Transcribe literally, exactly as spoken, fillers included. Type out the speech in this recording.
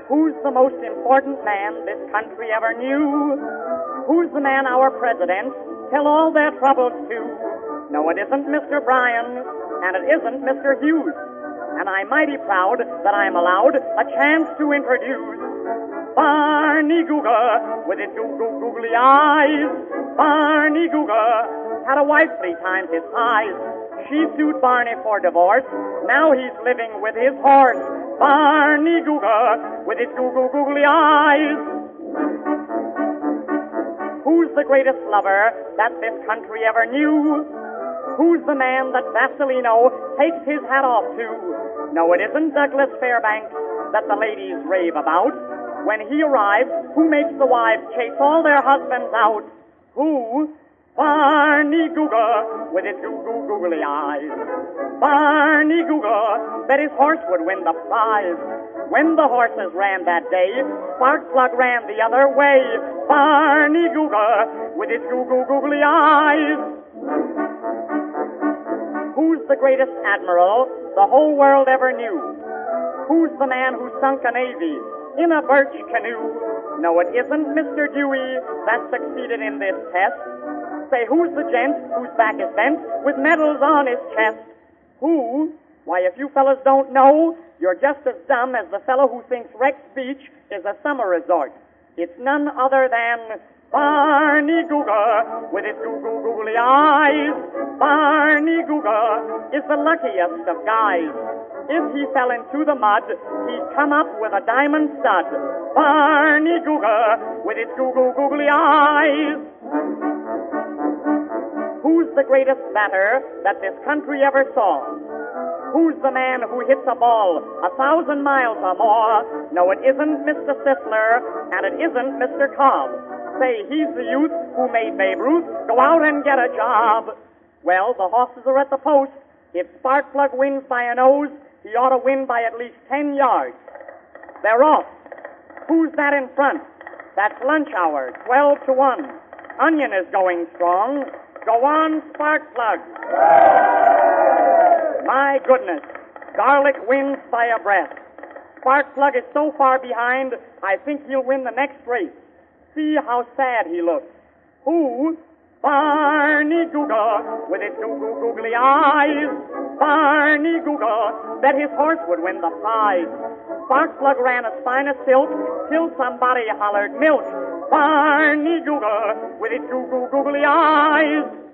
Who's the most important man this country ever knew? Who's the man our presidents tell all their troubles to? No, it isn't Mister Bryan, and it isn't Mister Hughes. And I'm mighty proud that I'm allowed a chance to introduce Barney Googa with his goo-goo googly eyes. Barney Googa had a wife three times his size. She sued Barney for divorce. Now he's living with his horse. Barney Googa with his goo-goo googly eyes. Who's the greatest lover that this country ever knew? Who's the man that Vasilino takes his hat off to? No, it isn't Douglas Fairbanks that the ladies rave about. When he arrives, who makes the wives chase all their husbands out? Who? Barney Googa with his goo-goo googly eyes. Barney Googa bet his horse would win the prize. When the horses ran that day, Sparkplug ran the other way. Barney Googa with his goo-goo googly eyes. Who's the greatest admiral the whole world ever knew? Who's the man who sunk a navy in a birch canoe? No, it isn't Mister Dewey that succeeded in this test. Say, who's the gent whose back is bent with medals on his chest? Who? Why, if you fellas don't know, you're just as dumb as the fellow who thinks Rex Beach is a summer resort. It's none other than Barney Googa with his goo-goo googly eyes. Barney Googa is the luckiest of guys. If he fell into the mud, he'd come up with a diamond stud. Barney Googa with his goo-goo googly eyes. Who's the greatest batter that this country ever saw? Who's the man who hits a ball a thousand miles or more? No, it isn't Mister Sisler, and it isn't Mister Cobb. Say, he's the youth who made Babe Ruth go out and get a job. Well, the horses are at the post. If Sparkplug wins by a nose, he ought to win by at least ten yards. They're off. Who's that in front? That's lunch hour, twelve to one. Onion is going strong. Go on, Sparkplug. My goodness, Garlic wins by a breath. Sparkplug is so far behind, I think he'll win the next race. See how sad he looks. Who? Barney Googa with his goo-goo googly eyes. Barney Googa bet his horse would win the prize. Sparkplug ran a spine of silk till somebody hollered milk. Barney Googa with his goo-goo googly eyes.